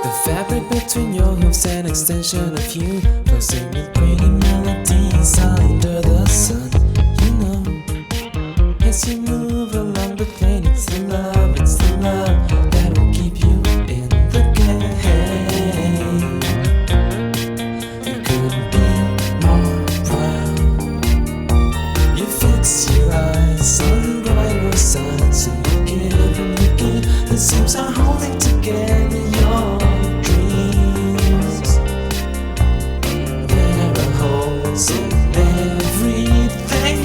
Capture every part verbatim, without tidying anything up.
The fabric between your hooves, an extension of you, closing with pretty melodies under the sun. You know, as you move along the plane, it's the love, it's the love that will keep you in the game. You couldn't be more proud. You fix your eyes on brighter side, so you give and you give. The seams are holding together your dreams. There are holes in everything.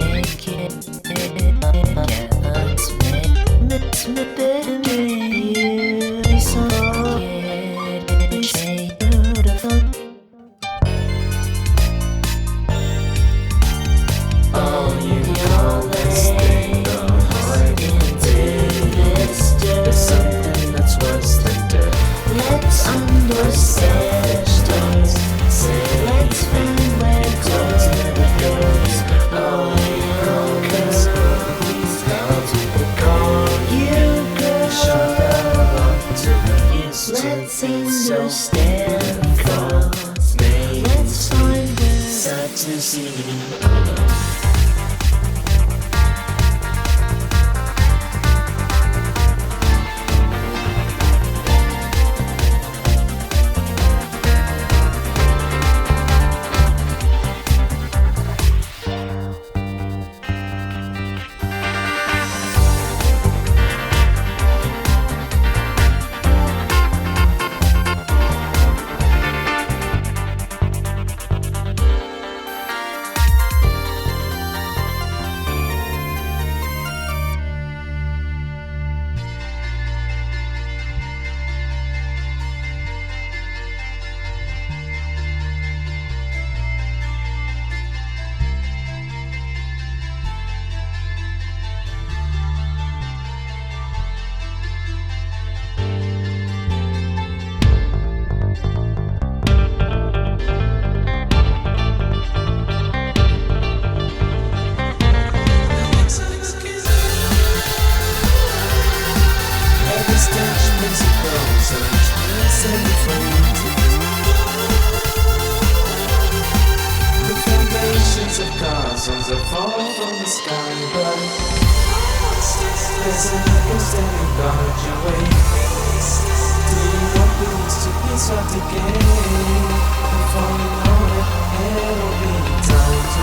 Oh, you know this thing, the heart is there's something that's worse than dirt. Let's understand. Let's find where it goes. Oh, you know this Please help to call you girl. show love to be used to. Let's So understand. cause me Let's find where sad to see you alone. Every stitch brings you closer, each piece every frame. The foundations of castles that fall from the sky, but there's an echo standing guard your way. Do you want the roots to be swept again? Before you know it, it'll be time to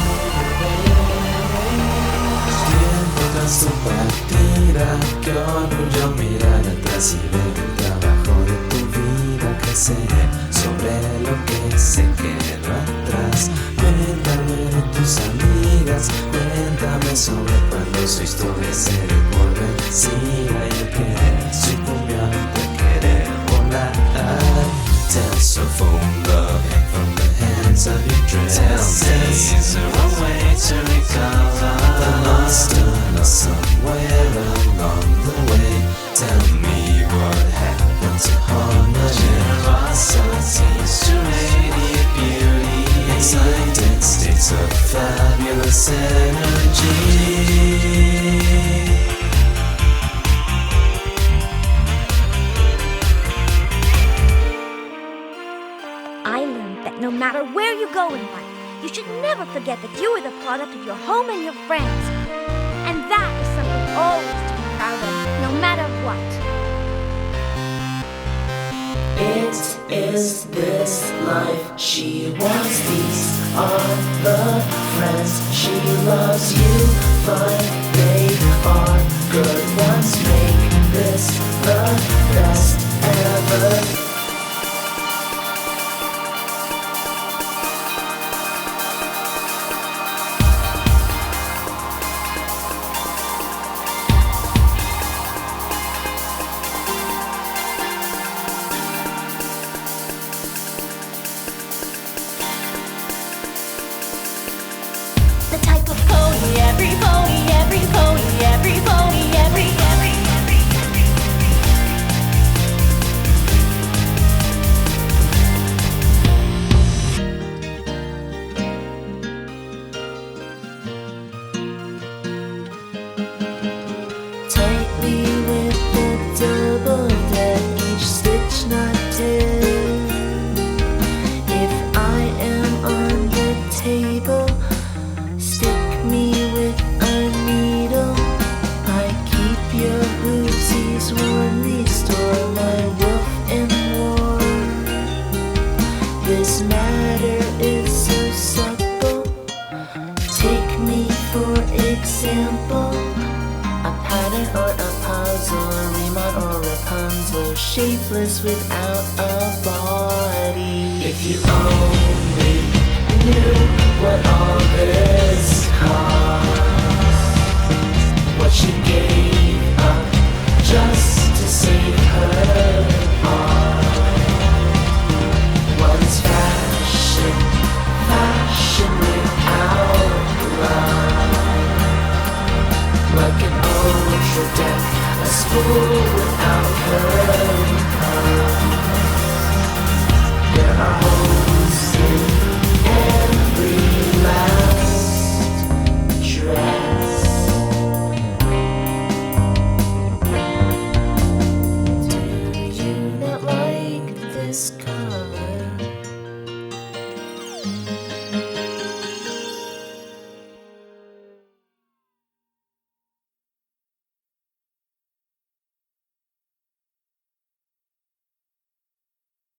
rearrange. Tiempo tan compartida que orgullo mirar atrás y ver el trabajo de tu vida crecer sobre lo que se quedó atrás. Cuéntame de tus amigas, cuéntame sobre cuando su historia se dio por vencida y el querer sucumbió ante querer volar. Tell so phone love from the hands of your dress. Tell me, is there a way to recover the lost and lost somewhere along the way? Tell me what happened to harmony, generosity, radiant beauty, excited states of fabulous energy. I learned that no matter where you go in life, you should never forget that you are the product of your home and your friends. And that is something always to be proud of, no matter what. it is this life she wants. These are the friends she loves. You find they are good ones. Make this the best ever. Twilight or a puzzle, Riemann or Rapunzel, shapeless without a body. If you only knew what all this cost, what she gave up just to save her art. What is fashion? Fashion without love. Like an ultra deck, a spool without her.